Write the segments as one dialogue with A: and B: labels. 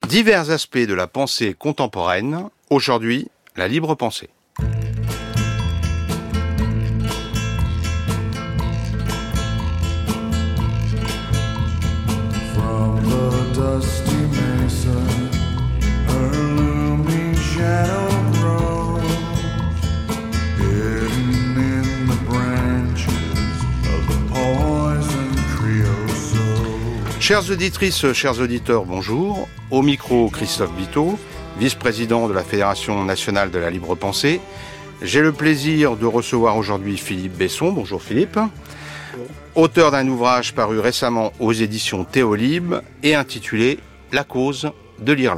A: Divers aspects de la pensée contemporaine, aujourd'hui, la libre pensée.
B: From the dusty mesa, her looming shadow grows, hidden in the branches of the poison creosote.
A: Chères auditrices, chers auditeurs, bonjour. Au micro, Christophe Biteau, vice-président de la Fédération nationale de la libre pensée. J'ai le plaisir de recevoir aujourd'hui Philippe Besson. Bonjour Philippe. Auteur d'un ouvrage paru récemment aux éditions Théolib et intitulé « La cause de l'Irlande ».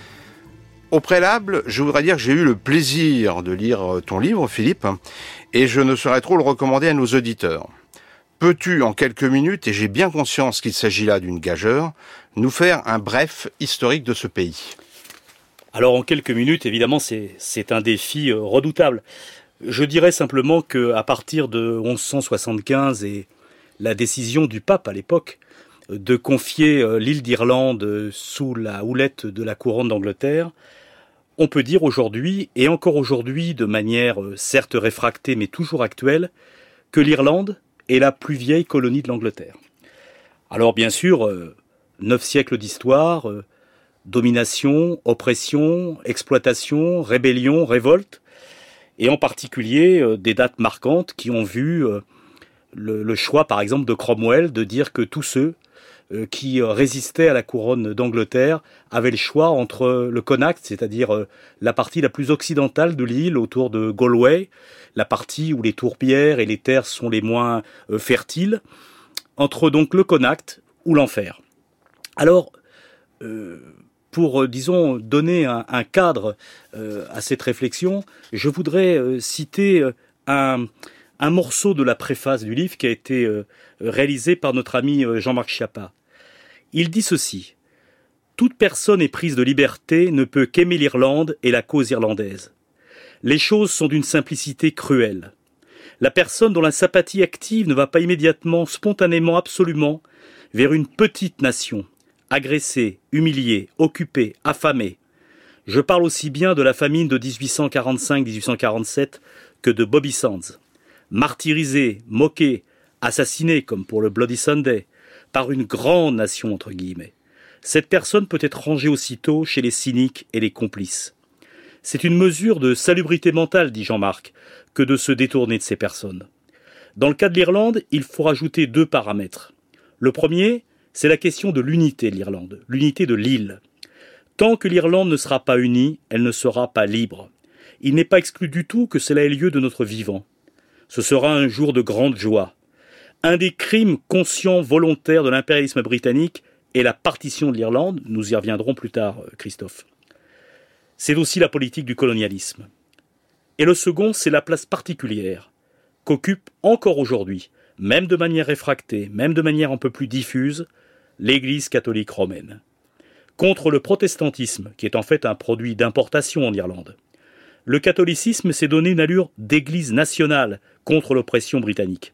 A: Au préalable, je voudrais dire que j'ai eu le plaisir de lire ton livre, Philippe, et je ne saurais trop le recommander à nos auditeurs. Peux-tu, en quelques minutes, et j'ai bien conscience qu'il s'agit là d'une gageure, nous faire un bref historique de ce pays ?
C: Alors en quelques minutes, évidemment, c'est un défi redoutable. Je dirais simplement qu'à partir de 1175 et la décision du pape à l'époque de confier l'île d'Irlande sous la houlette de la couronne d'Angleterre, on peut dire aujourd'hui, et encore aujourd'hui de manière certes réfractée mais toujours actuelle, que l'Irlande est la plus vieille colonie de l'Angleterre. Alors bien sûr, 9 siècles d'histoire, domination, oppression, exploitation, rébellion, révolte, et en particulier des dates marquantes qui ont vu le choix par exemple de Cromwell de dire que tous ceux qui résistaient à la couronne d'Angleterre avaient le choix entre le Connacht, c'est-à-dire la partie la plus occidentale de l'île autour de Galway, la partie où les tourbières et les terres sont les moins fertiles, entre donc le Connacht ou l'enfer. Alors, pour, disons, donner un cadre à cette réflexion, je voudrais citer un morceau de la préface du livre qui a été réalisé par notre ami Jean-Marc Schiappa. Il dit ceci: « Toute personne éprise de liberté ne peut qu'aimer l'Irlande et la cause irlandaise. Les choses sont d'une simplicité cruelle. La personne dont la sympathie active ne va pas immédiatement, spontanément, absolument, vers une petite nation, agressée, humiliée, occupée, affamée. Je parle aussi bien de la famine de 1845-1847 que de Bobby Sands. Martyrisée, moquée, assassinée, comme pour le Bloody Sunday, par une grande nation, entre guillemets. Cette personne peut être rangée aussitôt chez les cyniques et les complices. C'est une mesure de salubrité mentale, dit Jean-Marc, que de se détourner de ces personnes. Dans le cas de l'Irlande, il faut rajouter 2 paramètres. Le premier, c'est la question de l'unité de l'Irlande, l'unité de l'île. Tant que l'Irlande ne sera pas unie, elle ne sera pas libre. Il n'est pas exclu du tout que cela ait lieu de notre vivant. Ce sera un jour de grande joie. Un des crimes conscients volontaires de l'impérialisme britannique est la partition de l'Irlande. Nous y reviendrons plus tard, Christophe. C'est aussi la politique du colonialisme. Et le second, c'est la place particulière qu'occupe encore aujourd'hui, même de manière réfractée, même de manière un peu plus diffuse, l'Église catholique romaine. Contre le protestantisme, qui est en fait un produit d'importation en Irlande, le catholicisme s'est donné une allure d'église nationale contre l'oppression britannique.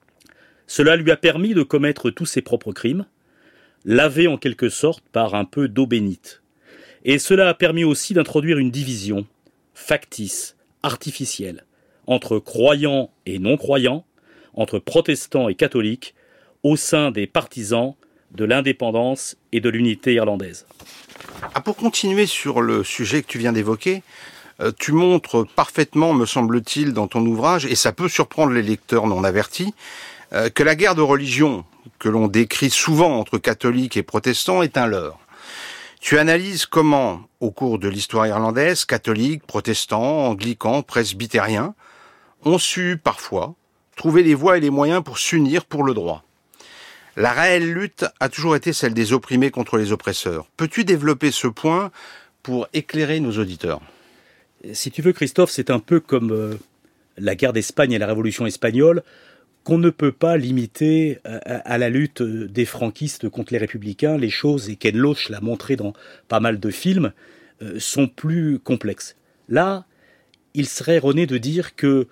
C: Cela lui a permis de commettre tous ses propres crimes, lavés en quelque sorte par un peu d'eau bénite. Et cela a permis aussi d'introduire une division factice, artificielle, entre croyants et non-croyants, entre protestants et catholiques, au sein des partisans de l'indépendance et de l'unité irlandaise.
A: Pour continuer sur le sujet que tu viens d'évoquer, tu montres parfaitement, me semble-t-il, dans ton ouvrage, et ça peut surprendre les lecteurs non avertis, que la guerre de religion que l'on décrit souvent entre catholiques et protestants est un leurre. Tu analyses comment, au cours de l'histoire irlandaise, catholiques, protestants, anglicans, presbytériens, ont su, parfois, trouver les voies et les moyens pour s'unir pour le droit. La réelle lutte a toujours été celle des opprimés contre les oppresseurs. Peux-tu développer ce point pour éclairer nos auditeurs ?
C: Si tu veux, Christophe, c'est un peu comme la guerre d'Espagne et la révolution espagnole, qu'on ne peut pas limiter à la lutte des franquistes contre les républicains. Les choses, et Ken Loach l'a montré dans pas mal de films, sont plus complexes. Là, il serait erroné de dire que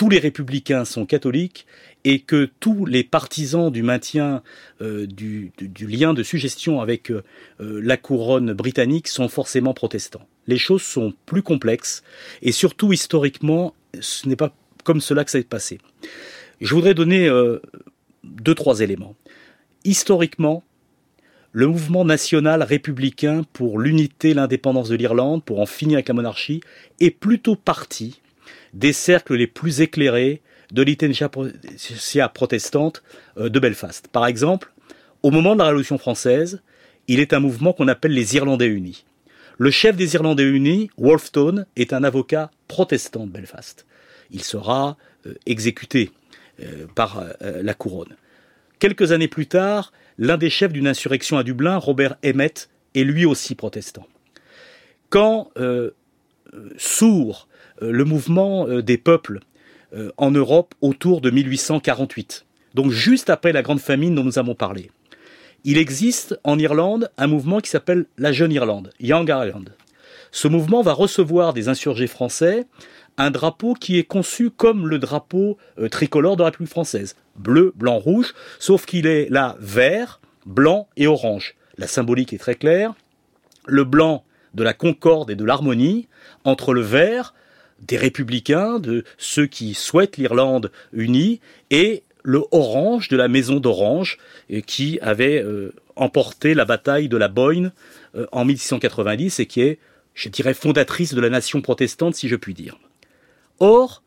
C: tous les républicains sont catholiques et que tous les partisans du maintien du lien de suggestion avec la couronne britannique sont forcément protestants. Les choses sont plus complexes et surtout historiquement, ce n'est pas comme cela que ça s'est passé. Je voudrais donner 2-3 éléments. Historiquement, le mouvement national républicain pour l'unité et l'indépendance de l'Irlande, pour en finir avec la monarchie, est plutôt parti des cercles les plus éclairés de l'intelligentsia protestante de Belfast. Par exemple, au moment de la Révolution française, il est un mouvement qu'on appelle les Irlandais unis. Le chef des Irlandais unis, Wolfe-Tone, est un avocat protestant de Belfast. Il sera exécuté par la couronne. Quelques années plus tard, l'un des chefs d'une insurrection à Dublin, Robert Emmet, est lui aussi protestant. Quand s'ouvre le mouvement des peuples en Europe autour de 1848, donc juste après la grande famine dont nous avons parlé, il existe en Irlande un mouvement qui s'appelle la Jeune Irlande, Young Ireland. Ce mouvement va recevoir des insurgés français un drapeau qui est conçu comme le drapeau tricolore de la République française. Bleu, blanc, rouge, sauf qu'il est là vert, blanc et orange. La symbolique est très claire. Le blanc de la concorde et de l'harmonie entre le vert des républicains, de ceux qui souhaitent l'Irlande unie, et le orange de la maison d'Orange qui avait emporté la bataille de la Boyne en 1690 et qui est, je dirais, fondatrice de la nation protestante, si je puis dire. Or,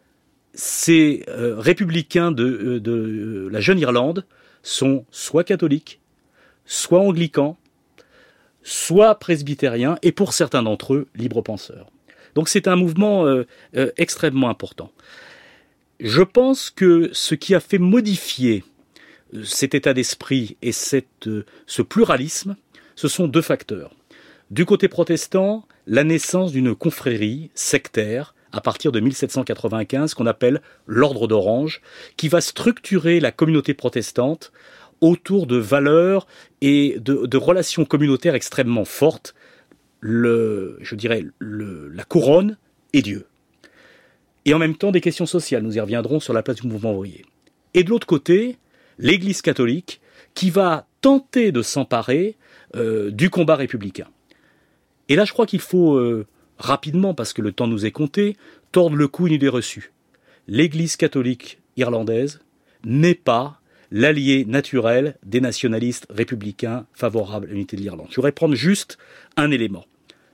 C: ces républicains de la Jeune Irlande sont soit catholiques, soit anglicans, soit presbytériens, et pour certains d'entre eux, libres penseurs. Donc c'est un mouvement extrêmement important. Je pense que ce qui a fait modifier cet état d'esprit et ce pluralisme, ce sont 2 facteurs. Du côté protestant, la naissance d'une confrérie sectaire à partir de 1795 qu'on appelle l'Ordre d'Orange, qui va structurer la communauté protestante autour de valeurs et de relations communautaires extrêmement fortes, la couronne et Dieu. Et en même temps des questions sociales, nous y reviendrons sur la place du mouvement ouvrier. Et de l'autre côté, l'Église catholique qui va tenter de s'emparer du combat républicain. Et là je crois qu'il faut rapidement, parce que le temps nous est compté, tordre le cou une idée reçue. L'Église catholique irlandaise n'est pas l'allié naturel des nationalistes républicains favorables à l'unité de l'Irlande. Je voudrais prendre juste un élément.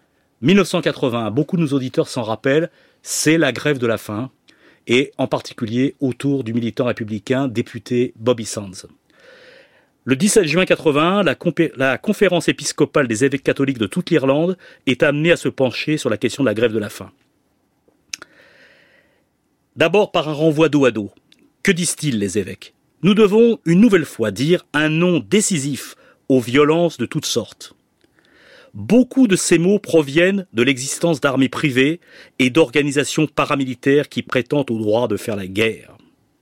C: 1981, beaucoup de nos auditeurs s'en rappellent, c'est la grève de la faim, et en particulier autour du militant républicain député Bobby Sands. Le 17 juin 1981, la conférence épiscopale des évêques catholiques de toute l'Irlande est amenée à se pencher sur la question de la grève de la faim. D'abord par un renvoi dos à dos. Que disent-ils les évêques ? Nous devons une nouvelle fois dire un non décisif aux violences de toutes sortes. Beaucoup de ces mots proviennent de l'existence d'armées privées et d'organisations paramilitaires qui prétendent au droit de faire la guerre.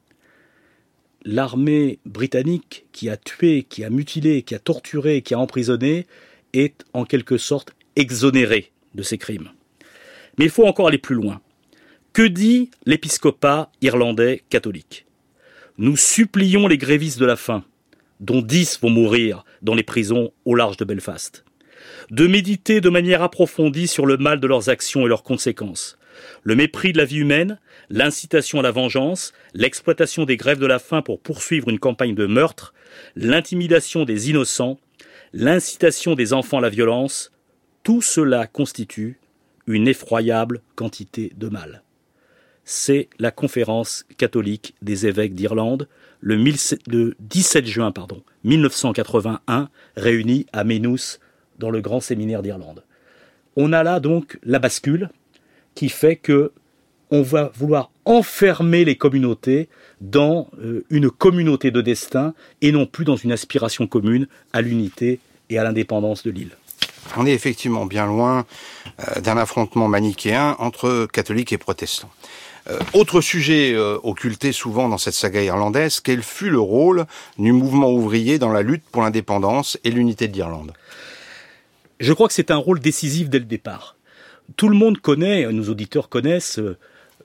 C: L'armée britannique qui a tué, qui a mutilé, qui a torturé, qui a emprisonné est en quelque sorte exonérée de ces crimes. Mais il faut encore aller plus loin. Que dit l'épiscopat irlandais catholique ? Nous supplions les grévistes de la faim, dont 10 vont mourir dans les prisons au large de Belfast, de méditer de manière approfondie sur le mal de leurs actions et leurs conséquences. Le mépris de la vie humaine, l'incitation à la vengeance, l'exploitation des grèves de la faim pour poursuivre une campagne de meurtre, l'intimidation des innocents, l'incitation des enfants à la violence, tout cela constitue une effroyable quantité de mal. C'est la conférence catholique des évêques d'Irlande, le 17 juin 1981, réunie à Maynooth dans le grand séminaire d'Irlande. On a là donc la bascule qui fait que on va vouloir enfermer les communautés dans une communauté de destin et non plus dans une aspiration commune à l'unité et à l'indépendance de l'île.
A: On est effectivement bien loin d'un affrontement manichéen entre catholiques et protestants. Autre sujet occulté souvent dans cette saga irlandaise, quel fut le rôle du mouvement ouvrier dans la lutte pour l'indépendance et l'unité de l'Irlande ?
C: Je crois que c'est un rôle décisif dès le départ. Tout le monde connaît, nos auditeurs connaissent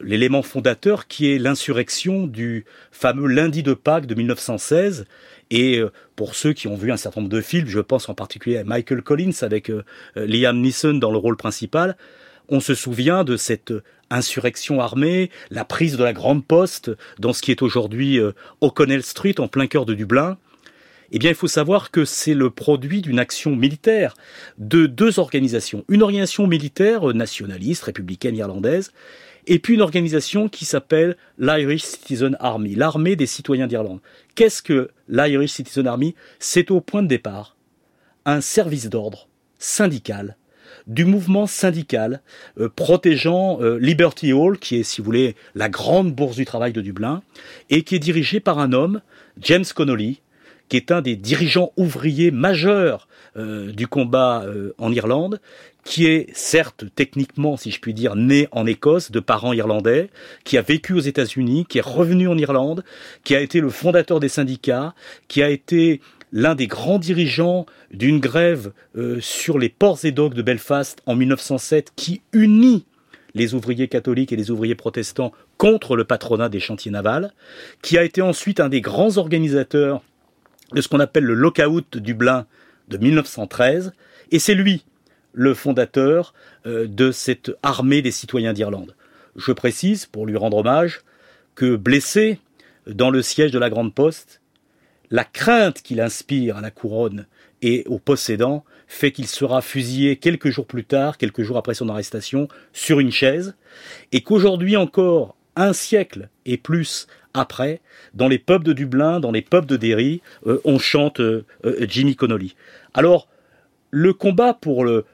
C: l'élément fondateur qui est l'insurrection du fameux lundi de Pâques de 1916. Et pour ceux qui ont vu un certain nombre de films, je pense en particulier à Michael Collins avec Liam Neeson dans le rôle principal, on se souvient de cette insurrection armée, la prise de la Grande Poste dans ce qui est aujourd'hui O'Connell Street en plein cœur de Dublin. Eh bien, il faut savoir que c'est le produit d'une action militaire de deux organisations. Une organisation militaire nationaliste, républicaine irlandaise, et puis une organisation qui s'appelle l'Irish Citizen Army, l'armée des citoyens d'Irlande. Qu'est-ce que l'Irish Citizen Army ? C'est au point de départ un service d'ordre syndical, du mouvement syndical protégeant Liberty Hall, qui est, si vous voulez, la grande bourse du travail de Dublin, et qui est dirigé par un homme, James Connolly, qui est un des dirigeants ouvriers majeurs du combat en Irlande, qui est certes techniquement, si je puis dire, né en Écosse, de parents irlandais, qui a vécu aux États-Unis, qui est revenu en Irlande, qui a été le fondateur des syndicats, qui a été l'un des grands dirigeants d'une grève sur les ports et docks de Belfast en 1907, qui unit les ouvriers catholiques et les ouvriers protestants contre le patronat des chantiers navals, qui a été ensuite un des grands organisateurs de ce qu'on appelle le lockout de Dublin de 1913, et c'est lui le fondateur de cette armée des citoyens d'Irlande. Je précise, pour lui rendre hommage, que blessé dans le siège de la Grande Poste, la crainte qu'il inspire à la couronne et aux possédants fait qu'il sera fusillé quelques jours plus tard, quelques jours après son arrestation, sur une chaise, et qu'aujourd'hui encore, un siècle et plus après, dans les pubs de Dublin, dans les pubs de Derry, on chante Jimmy Connolly. Alors, le combat pour le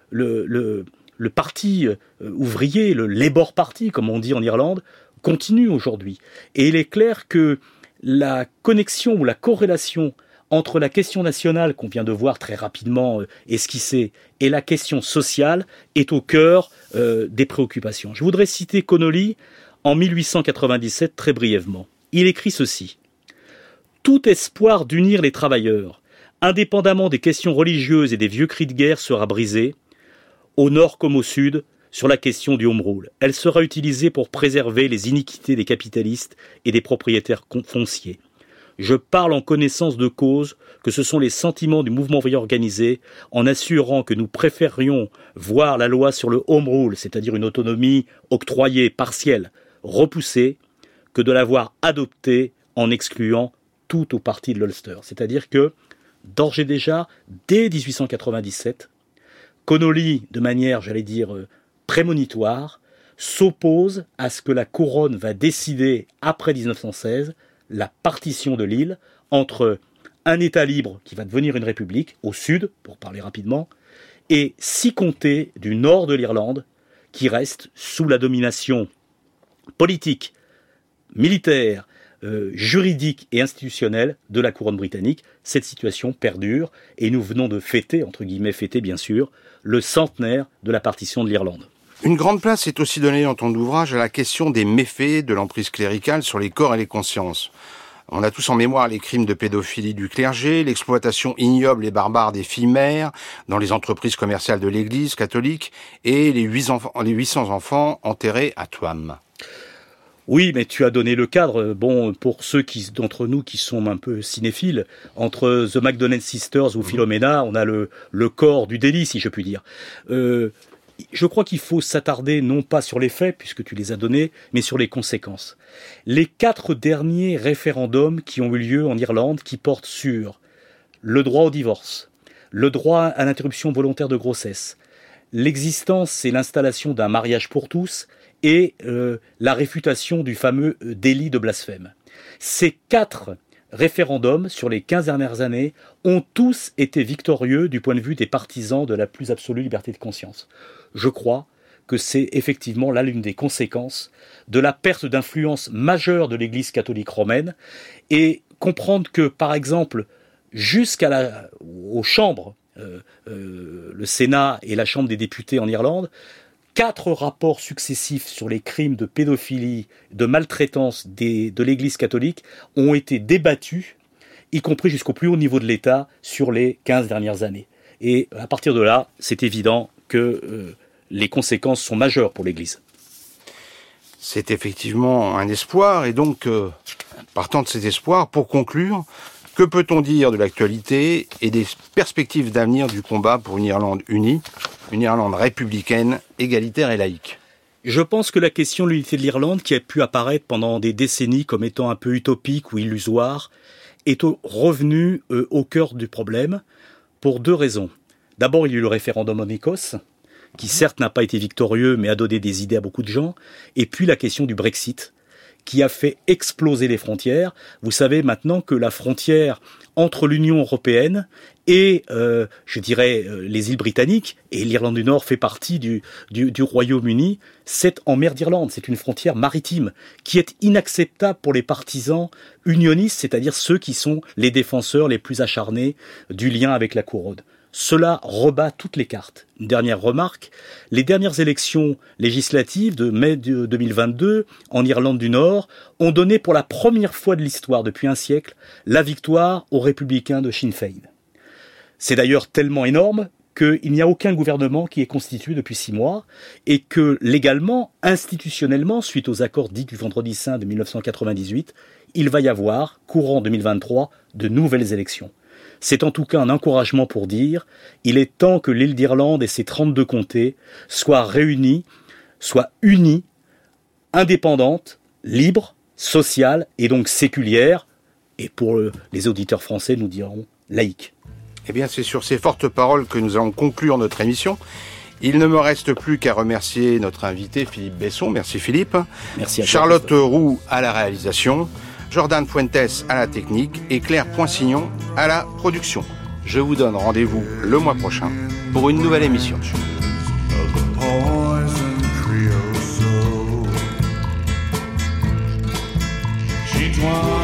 C: parti ouvrier, le Labour Party, comme on dit en Irlande, continue aujourd'hui. Et il est clair que la connexion ou la corrélation entre la question nationale, qu'on vient de voir très rapidement esquissée, et la question sociale est au cœur des préoccupations. Je voudrais citer Connolly en 1897 très brièvement. Il écrit ceci. « Tout espoir d'unir les travailleurs, indépendamment des questions religieuses et des vieux cris de guerre, sera brisé, au nord comme au sud, sur la question du home rule. Elle sera utilisée pour préserver les iniquités des capitalistes et des propriétaires fonciers. Je parle en connaissance de cause que ce sont les sentiments du mouvement ouvrier organisé, en assurant que nous préférions voir la loi sur le home rule, c'est-à-dire une autonomie octroyée, partielle, repoussée, que de l'avoir adoptée en excluant tout au parti de l'Ulster. C'est-à-dire que, d'ores et déjà, dès 1897, Connolly, de manière, j'allais dire, prémonitoire, s'oppose à ce que la couronne va décider, après 1916, la partition de l'île entre un État libre qui va devenir une république, au sud, pour parler rapidement, et 6 comtés du nord de l'Irlande, qui restent sous la domination politique, militaire, juridique et institutionnelle de la couronne britannique. Cette situation perdure et nous venons de fêter, entre guillemets fêter bien sûr, le centenaire de la partition de l'Irlande.
A: Une grande place est aussi donnée dans ton ouvrage à la question des méfaits de l'emprise cléricale sur les corps et les consciences. On a tous en mémoire les crimes de pédophilie du clergé, l'exploitation ignoble et barbare des filles mères dans les entreprises commerciales de l'Église catholique et les 800 enfants enterrés à Tuam.
C: Oui, mais tu as donné le cadre. Bon, pour ceux d'entre nous qui sont un peu cinéphiles, entre The McDonnell Sisters ou Philomena, on a le corps du délit, si je puis dire. Je crois qu'il faut s'attarder non pas sur les faits, puisque tu les as donnés, mais sur les conséquences. Les 4 derniers référendums qui ont eu lieu en Irlande, qui portent sur le droit au divorce, le droit à l'interruption volontaire de grossesse, l'existence et l'installation d'un mariage pour tous, et la réfutation du fameux délit de blasphème. Ces 4 référendums sur les 15 dernières années ont tous été victorieux du point de vue des partisans de la plus absolue liberté de conscience. Je crois que c'est effectivement là l'une des conséquences de la perte d'influence majeure de l'Église catholique romaine, et comprendre que, par exemple, aux chambres, le Sénat et la Chambre des députés en Irlande, 4 rapports successifs sur les crimes de pédophilie, de maltraitance de l'Église catholique ont été débattus, y compris jusqu'au plus haut niveau de l'État, sur les 15 dernières années. Et à partir de là, c'est évident que les conséquences sont majeures pour l'Église.
A: C'est effectivement un espoir, et donc, partant de cet espoir, pour conclure, que peut-on dire de l'actualité et des perspectives d'avenir du combat pour une Irlande unie, une Irlande républicaine, égalitaire et laïque ?
C: Je pense que la question de l'unité de l'Irlande, qui a pu apparaître pendant des décennies comme étant un peu utopique ou illusoire, est revenue au cœur du problème pour 2 raisons. D'abord, il y a eu le référendum en Écosse, qui certes n'a pas été victorieux, mais a donné des idées à beaucoup de gens. Et puis la question du Brexit, qui a fait exploser les frontières. Vous savez maintenant que la frontière entre l'Union européenne et, les îles britanniques, et l'Irlande du Nord fait partie du Royaume-Uni, c'est en mer d'Irlande. C'est une frontière maritime qui est inacceptable pour les partisans unionistes, c'est-à-dire ceux qui sont les défenseurs les plus acharnés du lien avec la couronne. Cela rebat toutes les cartes. Une dernière remarque, les dernières élections législatives de mai 2022 en Irlande du Nord ont donné pour la première fois de l'histoire depuis un siècle la victoire aux républicains de Sinn Féin. C'est d'ailleurs tellement énorme qu'il n'y a aucun gouvernement qui est constitué depuis 6 mois et que légalement, institutionnellement, suite aux accords dits du Vendredi Saint de 1998, il va y avoir, courant 2023, de nouvelles élections. C'est en tout cas un encouragement pour dire il est temps que l'île d'Irlande et ses 32 comtés soient réunis, soient unis, indépendantes, libres, sociales et donc séculières. Et pour les auditeurs français, nous dirons laïques.
A: Eh bien, c'est sur ces fortes paroles que nous allons conclure notre émission. Il ne me reste plus qu'à remercier notre invité Philippe Besson. Merci Philippe.
C: Merci à toi,
A: Charlotte Roux à la réalisation. Jordan Fuentes à la technique et Claire Poinsignon à la production. Je vous donne rendez-vous le mois prochain pour une nouvelle émission.
B: She